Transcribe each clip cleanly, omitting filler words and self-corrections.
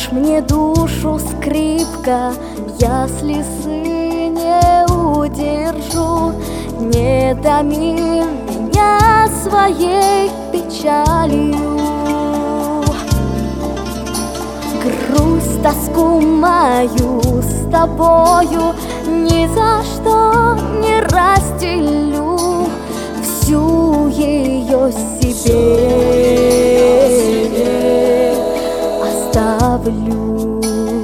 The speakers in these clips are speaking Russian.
Режь мне душу, скрипка, я слезы не удержу. Не томи меня своей печалью. Грусть, тоску мою с тобою ни за что не разделю. Всю ее себе оставлю.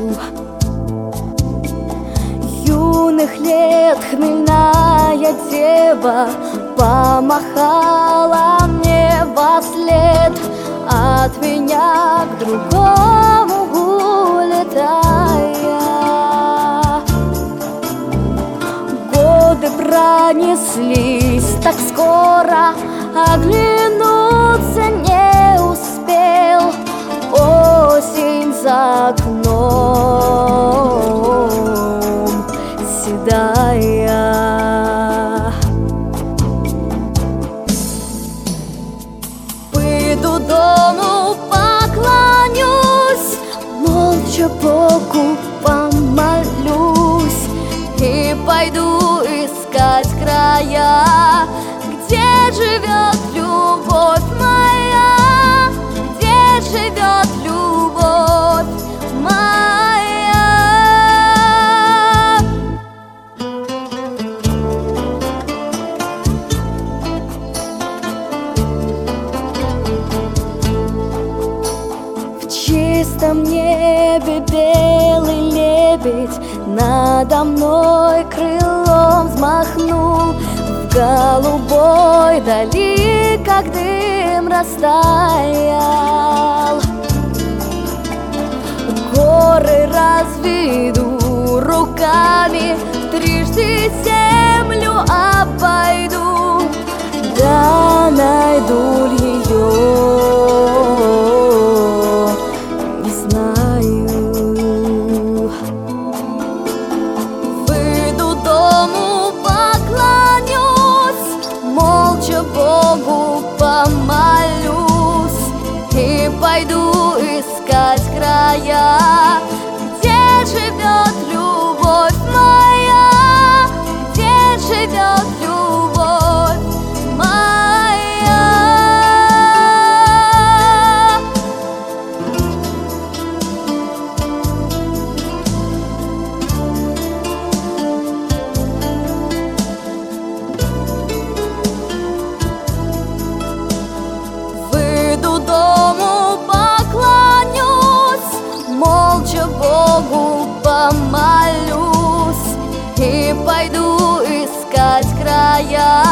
Юных лет хмельная дева помахала мне вослед, от меня к другому улетая. Годы пронеслись так скоро, оглянуться не успел. Осень за окном седая. Пойду дому, поклонюсь, молча Богу помолюсь и пойду искать края, где живет любовь моя, где живет любовь моя. В чистом небе белый лебедь надо мной крылом взмахнул. В голубой дали, как дым, растаял. Горы разведу руками, трижды землю обойду, да найду ее, не знаю. Выйду дому, поклонюсь, молча Богу помолюсь и пойду искать края, где живет любовь моя, где живет любовь моя. Выйду дому, поклонюсь, молча Богу помолюсь и пойду искать края,